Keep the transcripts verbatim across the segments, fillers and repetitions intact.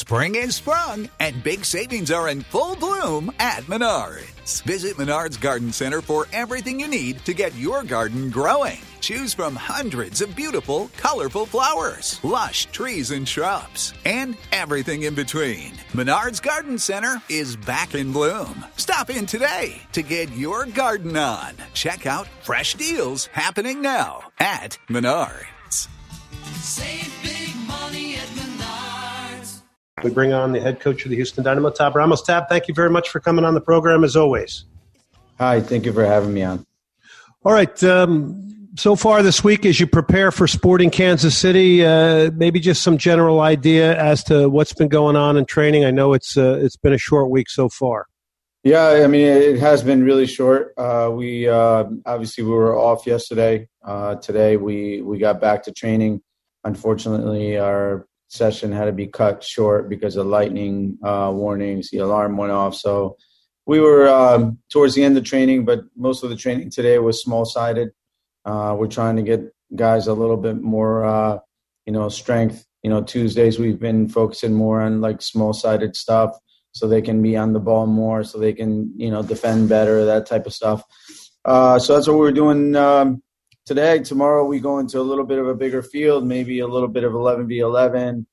Spring is sprung, and big savings are in full bloom at Menards. Visit Menards Garden Center for everything you need to get your garden growing. Choose from hundreds of beautiful, colorful flowers, lush trees and shrubs, and everything in between. Menards Garden Center is back in bloom. Stop in today to get your garden on. Check out fresh deals happening now at Menards. Save big money at Menards. We bring on the head coach of the Houston Dynamo, Tab Ramos. Tab, thank you very much for coming on the program as always. Hi, thank you for having me on. All right. Um, so far this week, as you prepare for Sporting Kansas City, uh, maybe just some general idea as to what's been going on in training. I know it's uh, it's been a short week so far. Yeah, I mean, it has been really short. Uh, we uh, obviously we were off yesterday. Uh, today we we got back to training. Unfortunately, our session had to be cut short because of lightning uh, warnings. The alarm went off, so we were um, towards the end of training. But most of the training today was small-sided. Uh, we're trying to get guys a little bit more, uh, you know, strength. You know, Tuesdays we've been focusing more on like small-sided stuff, so they can be on the ball more, so they can, you know, defend better, that type of stuff. Uh, so that's what we're doing um, today. Tomorrow we go into a little bit of a bigger field, maybe a little bit of eleven v eleven,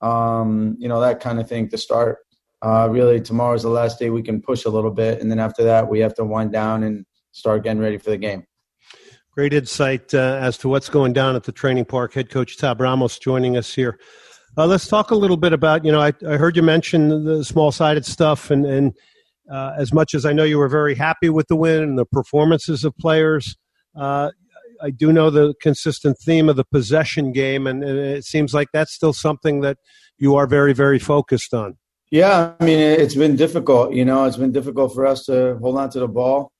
um, you know, that kind of thing to start. Uh, really, tomorrow's the last day we can push a little bit, and then after that we have to wind down and start getting ready for the game. Great insight uh, as to what's going down at the training park. Head coach Tab Ramos joining us here. Uh, let's talk a little bit about, you know, I, I heard you mention the small-sided stuff, and, and uh, as much as I know you were very happy with the win and the performances of players, uh, I do know the consistent theme of the possession game, and, and it seems like that's still something that you are very, very focused on. Yeah, I mean, it's been difficult. You know, it's been difficult for us to hold on to the ball.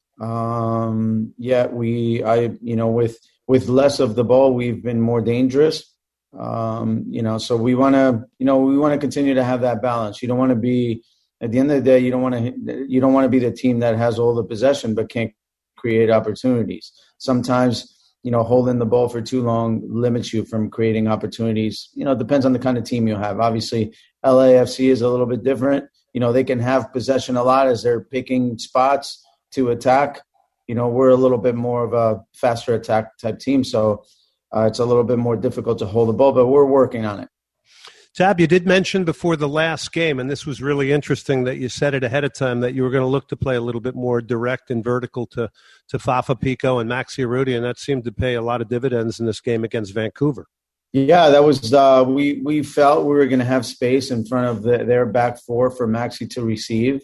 Um, yet we, I, you know, with with less of the ball, we've been more dangerous. Um, you know, so we want to, you know, we want to continue to have that balance. You don't want to be, at the end of the day, you don't want to, you don't want to be the team that has all the possession but can't create opportunities. Sometimes, you know, holding the ball for too long limits you from creating opportunities. You know, it depends on the kind of team you have. Obviously, L A F C is a little bit different. You know, they can have possession a lot as they're picking spots to attack. You know, we're a little bit more of a faster attack type team, so uh, it's a little bit more difficult to hold the ball, but we're working on it. Tab, you did mention before the last game, and this was really interesting that you said it ahead of time, that you were going to look to play a little bit more direct and vertical to, to Fafa Pico and Maxi Urrutia, and that seemed to pay a lot of dividends in this game against Vancouver. Yeah, that was uh, – we, we felt we were going to have space in front of the, their back four for Maxi to receive.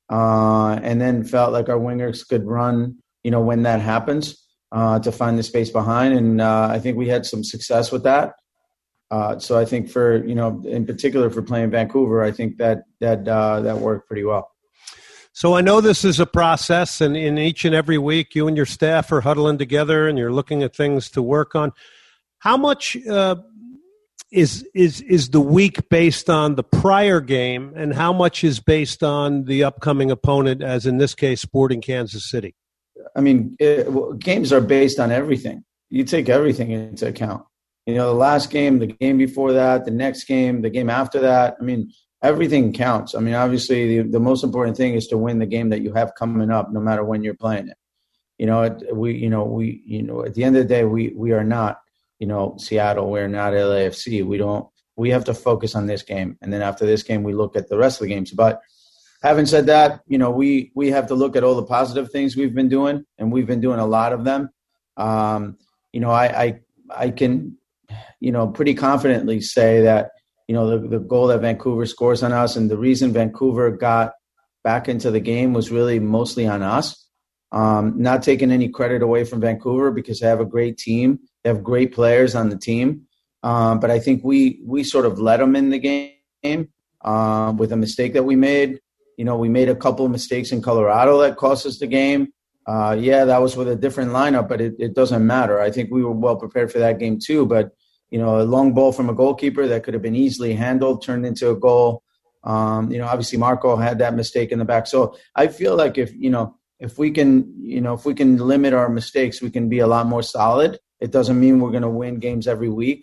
Uh, and then felt like our wingers could run, you know, when that happens, uh, to find the space behind. And uh, I think we had some success with that. Uh, so I think for, you know, in particular for playing Vancouver, I think that that uh, that worked pretty well. So I know this is a process, and in each and every week, you and your staff are huddling together and you're looking at things to work on. How much uh, is is is the week based on the prior game, and how much is based on the upcoming opponent, as in this case, Sporting Kansas City? I mean, it, well, games are based on everything. You take everything into account. You know, the last game, the game before that, the next game, the game after that. I mean, everything counts. I mean, obviously, the, the most important thing is to win the game that you have coming up, no matter when you're playing it. You know, it, we, you know, we, you know, at the end of the day, we we are not, you know, Seattle. We're not L A F C. We don't. We have to focus on this game, and then after this game, we look at the rest of the games. But having said that, you know, we we have to look at all the positive things we've been doing, and we've been doing a lot of them. Um, you know, I I, I can, you know, pretty confidently say that, you know, the, the goal that Vancouver scores on us, and the reason Vancouver got back into the game was really mostly on us. Um, not taking any credit away from Vancouver, because they have a great team. They have great players on the team. Um, but I think we we sort of let them in the game uh, with a mistake that we made. You know, we made a couple of mistakes in Colorado that cost us the game. Uh, yeah, that was with a different lineup, but it, it doesn't matter. I think we were well prepared for that game too. But, you know, a long ball from a goalkeeper that could have been easily handled turned into a goal. Um, you know, obviously Marco had that mistake in the back. So I feel like if, you know, if we can, you know, if we can limit our mistakes, we can be a lot more solid. It doesn't mean we're going to win games every week.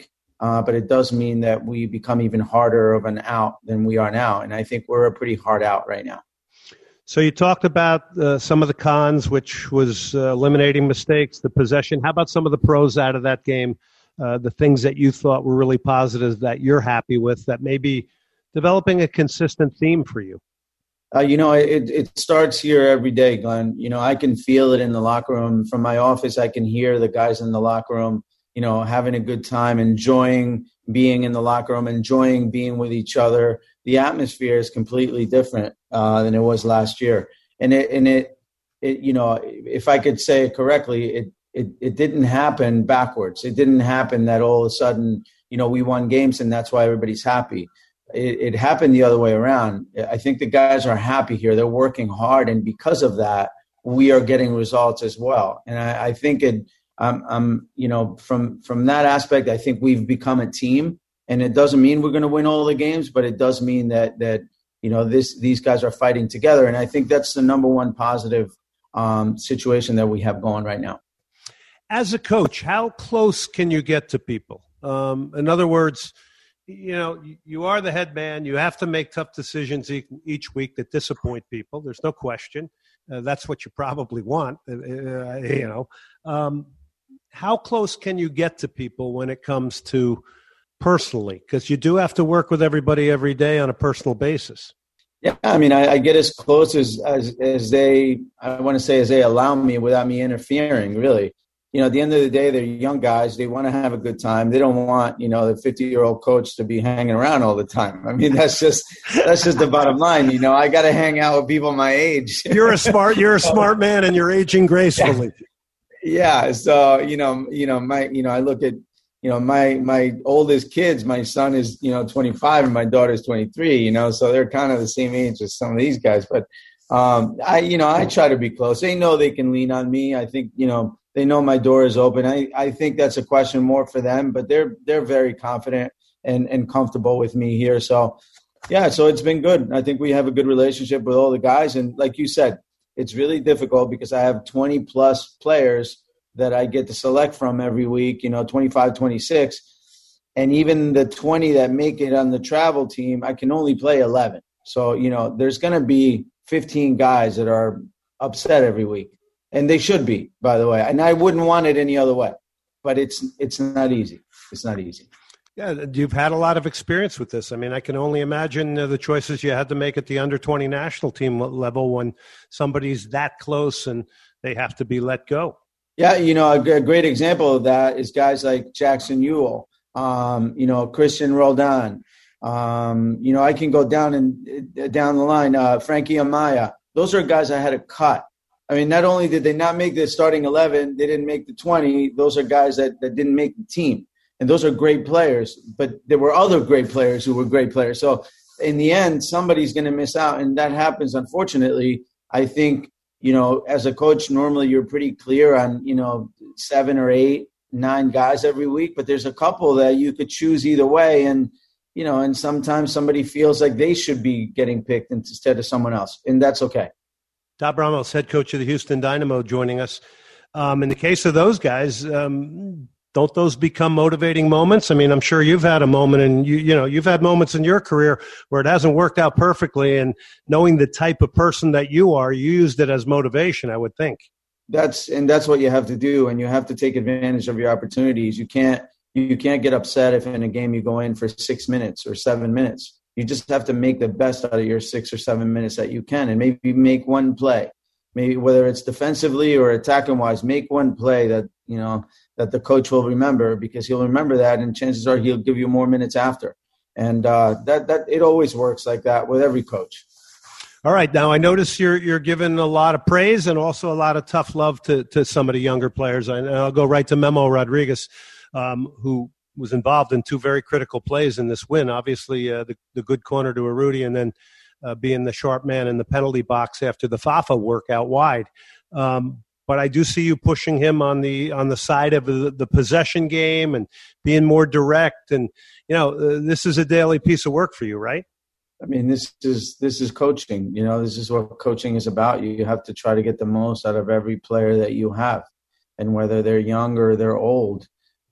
uh, but it does mean that we become even harder of an out than we are now. And I think we're a pretty hard out right now. So you talked about uh, some of the cons, which was uh, eliminating mistakes, the possession. How about some of the pros out of that game, uh, the things that you thought were really positive that you're happy with, that may be developing a consistent theme for you? Uh, you know, it, it starts here every day, Glenn. You know, I can feel it in the locker room. From my office, I can hear the guys in the locker room, you know, having a good time, enjoying being in the locker room, enjoying being with each other. The atmosphere is completely different uh, than it was last year. And it, and it, it, you know, if I could say it correctly, it, it, it didn't happen backwards. It didn't happen that all of a sudden, you know, we won games and that's why everybody's happy. It, it happened the other way around. I think the guys are happy here. They're working hard. And because of that, we are getting results as well. And I, I think it, um, um, you know, from, from that aspect, I think we've become a team. And it doesn't mean we're going to win all the games, but it does mean that, that, you know, this, these guys are fighting together. And I think that's the number one positive um, situation that we have going right now. As a coach, how close can you get to people? Um, in other words, you know, you are the head man. You have to make tough decisions each week that disappoint people. There's no question. Uh, that's what you probably want, uh, you know. Um, how close can you get to people when it comes to personally? Because you do have to work with everybody every day on a personal basis. Yeah, I mean, I, I get as close as, as, as they, I want to say, as they allow me without me interfering, really. You know, at the end of the day, they're young guys. They want to have a good time. They don't want, you know, the fifty-year-old coach to be hanging around all the time. I mean, that's just that's just the bottom line. You know, I got to hang out with people my age. You're a smart, you're a smart man, and you're aging gracefully. Yeah. So, you know, you know, my, you know, I look at, you know, my my oldest kids. My son is, you know, twenty-five, and my daughter is twenty-three. You know, so they're kind of the same age as some of these guys. But um, I, you know, I try to be close. They know they can lean on me. I think, you know. They know my door is open. I, I think that's a question more for them, but they're they're very confident and, and comfortable with me here. So, yeah, so it's been good. I think we have a good relationship with all the guys. And like you said, it's really difficult because I have twenty-plus players that I get to select from every week, you know, twenty-five, twenty-six. And even the twenty that make it on the travel team, I can only play eleven. So, you know, there's going to be fifteen guys that are upset every week. And they should be, by the way. And I wouldn't want it any other way. But it's it's not easy. It's not easy. Yeah, you've had a lot of experience with this. I mean, I can only imagine uh, the choices you had to make at the under twenty national team level when somebody's that close and they have to be let go. Yeah, you know, a, a great example of that is guys like Jackson Ewell, um, you know, Christian Roldan. Um, you know, I can go down and uh, down the line. Uh, Frankie Amaya. Those are guys I had to cut. I mean, not only did they not make the starting eleven, they didn't make the twenty. Those are guys that, that didn't make the team. And those are great players. But there were other great players who were great players. So in the end, somebody's going to miss out. And that happens, unfortunately. I think, you know, as a coach, normally you're pretty clear on, you know, seven or eight, nine guys every week. But there's a couple that you could choose either way. And, you know, and sometimes somebody feels like they should be getting picked instead of someone else. And that's okay. Tab Ramos, head coach of the Houston Dynamo, joining us. Um, in the case of those guys, um, don't those become motivating moments? I mean, I'm sure you've had a moment, and you you know you've had moments in your career where it hasn't worked out perfectly, and knowing the type of person that you are, you used it as motivation, I would think. That's and that's what you have to do, and you have to take advantage of your opportunities. You can't you can't get upset if in a game you go in for six minutes or seven minutes. You just have to make the best out of your six or seven minutes that you can, and maybe make one play. Maybe whether it's defensively or attacking wise, make one play that you know that the coach will remember, because he'll remember that, and chances are he'll give you more minutes after. And uh, that that it always works like that with every coach. All right, now I notice you're you're giving a lot of praise and also a lot of tough love to to some of the younger players. And I'll go right to Memo Rodriguez, um, who was involved in two very critical plays in this win. Obviously, uh, the, the good corner to Urruti, and then uh, being the sharp man in the penalty box after the Fafa work out wide. Um, but I do see you pushing him on the on the side of the, the possession game and being more direct. And, you know, uh, this is a daily piece of work for you, right? I mean, this is this is coaching. You know, this is what coaching is about. You have to try to get the most out of every player that you have. And whether they're young or they're old,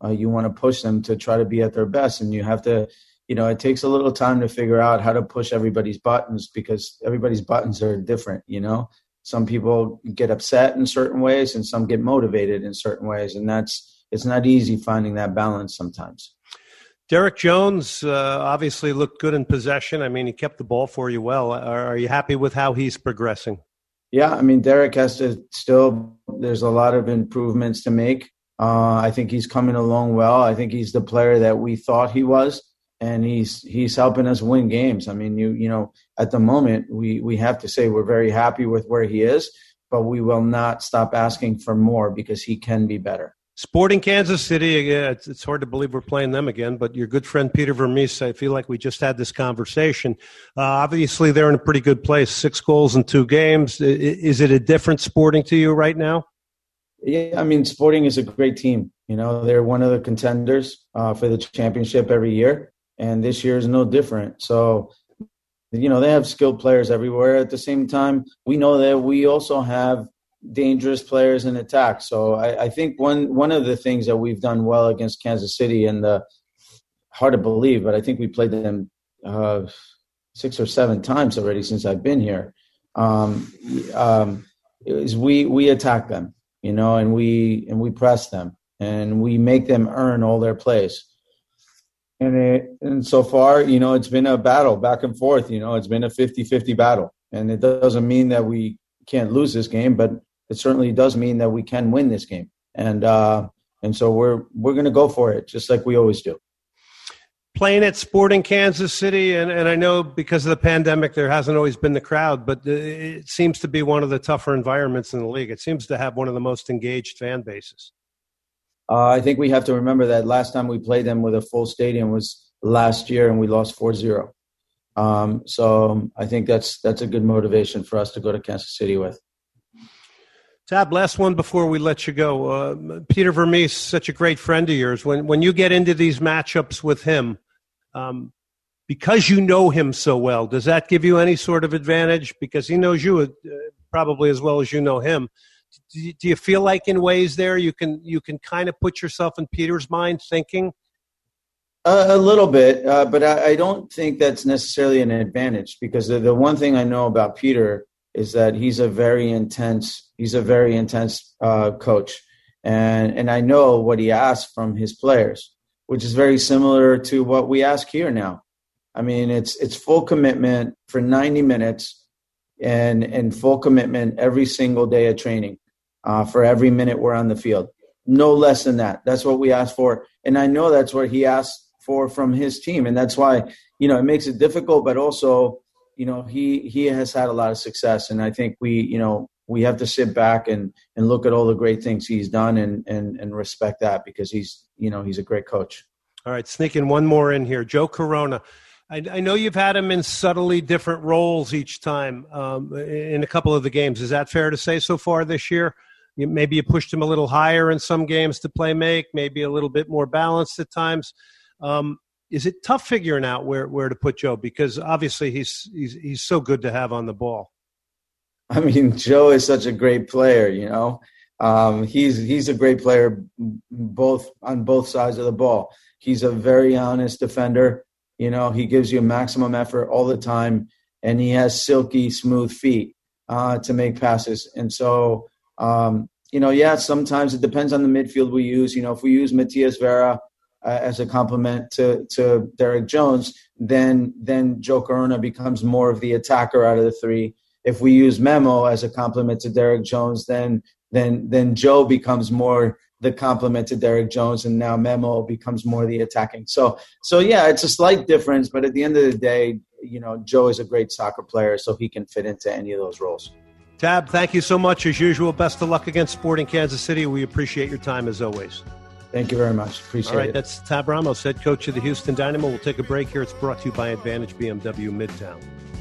uh, you want to push them to try to be at their best. And you have to, you know, it takes a little time to figure out how to push everybody's buttons because everybody's buttons are different, you know. Some people get upset in certain ways and some get motivated in certain ways. And that's, it's not easy finding that balance sometimes. Derek Jones uh, obviously looked good in possession. I mean, he kept the ball for you well. Are, are you happy with how he's progressing? Yeah, I mean, Derek has to still, there's a lot of improvements to make. Uh, I think he's coming along well. I think he's the player that we thought he was, and he's he's helping us win games. I mean, you you know, at the moment, we, we have to say we're very happy with where he is, but we will not stop asking for more because he can be better. Sporting Kansas City, yeah, it's, it's hard to believe we're playing them again, but your good friend Peter Vermes, I feel like we just had this conversation. Uh, obviously, they're in a pretty good place, six goals in two games. Is it a different Sporting to you right now? Yeah, I mean, Sporting is a great team. You know, they're one of the contenders uh, for the championship every year, and this year is no different. So, you know, they have skilled players everywhere. At the same time, we know that we also have dangerous players in attack. So I, I think one one of the things that we've done well against Kansas City, and the hard to believe, but I think we played them uh, six or seven times already since I've been here, um, um, is we we attack them, you know, and we and we press them and we make them earn all their plays. And it, and so far, you know, it's been a battle back and forth. You know, it's been a fifty-fifty battle, and it doesn't mean that we can't lose this game, but it certainly does mean that we can win this game. And uh, and so we're we're going to go for it, just like we always do. Playing at Sporting Kansas City, and, and I know because of the pandemic there hasn't always been the crowd, but it seems to be one of the tougher environments in the league. It seems to have one of the most engaged fan bases. Uh, I think we have to remember that last time we played them with a full stadium was last year, and we lost four zero. Um, so I think that's that's a good motivation for us to go to Kansas City with. Tab, last one before we let you go. Uh, Peter Vermes, such a great friend of yours. When when you get into these matchups with him, um, because you know him so well, does that give you any sort of advantage? Because he knows you uh, probably as well as you know him. Do you, do you feel like in ways there you can you can kind of put yourself in Peter's mind thinking? Uh, a little bit, uh, but I, I don't think that's necessarily an advantage because the, the one thing I know about Peter is that he's a very intense, he's a very intense uh, coach. And and I know what he asks from his players, which is very similar to what we ask here now. I mean, it's it's full commitment for ninety minutes and, and full commitment every single day of training uh, for every minute we're on the field. No less than that. That's what we ask for. And I know that's what he asks for from his team. And that's why, you know, it makes it difficult, but also, you know, he, he has had a lot of success. And I think we, you know, we have to sit back and, and look at all the great things he's done and, and, and respect that because he's, you know, he's a great coach. All right. Sneaking one more in here. Joe Corona. I, I know you've had him in subtly different roles each time um, in a couple of the games. Is that fair to say so far this year? You, maybe you pushed him a little higher in some games to play make, maybe a little bit more balanced at times. Um, Is it tough figuring out where, where to put Joe? Because obviously he's, he's he's so good to have on the ball. I mean, Joe is such a great player, you know. Um, he's he's a great player both on both sides of the ball. He's a very honest defender. You know, he gives you maximum effort all the time, and he has silky, smooth feet uh, to make passes. And so, um, you know, yeah, sometimes it depends on the midfield we use. You know, if we use Matias Vera Uh, as a compliment to, to Derek Jones, then then Joe Corona becomes more of the attacker out of the three. If we use Memo as a compliment to Derek Jones, then then then Joe becomes more the compliment to Derek Jones, and now Memo becomes more the attacking. So so yeah, it's a slight difference, but at the end of the day, you know, Joe is a great soccer player, so he can fit into any of those roles. Tab, thank you so much as usual. Best of luck against Sporting Kansas City. We appreciate your time as always. Thank you very much. Appreciate it. All right, it. that's Tab Ramos, head coach of the Houston Dynamo. We'll take a break here. It's brought to you by Advantage B M W Midtown.